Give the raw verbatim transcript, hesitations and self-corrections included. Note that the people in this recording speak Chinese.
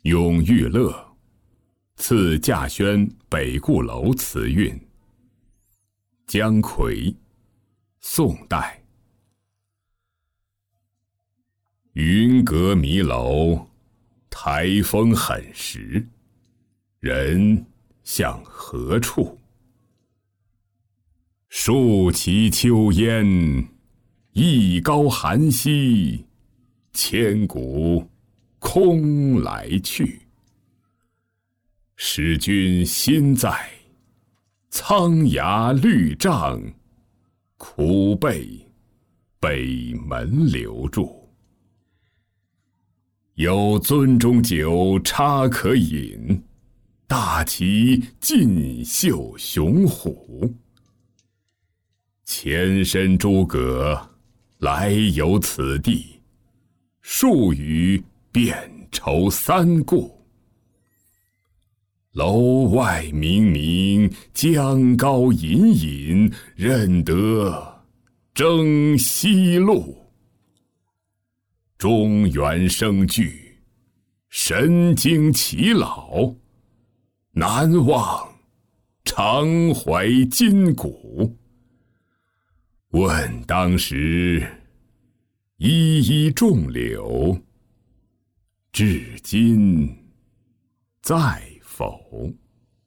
永遇乐，赐稼轩北固楼词韵。姜夔，宋代。云阁迷楼，台风狠时，人向何处？树齐秋烟，一高寒溪，千古空来去。使君心在，苍崖绿帐，苦被北门留住。有樽中酒插可饮，大旗尽绣雄虎。前身诸葛来游此地，数语便酬三顾。楼外明明，江高隐隐，认得征西路。中原生聚，神经齐老，难忘常怀今古。问当时，依依众柳，至今在否？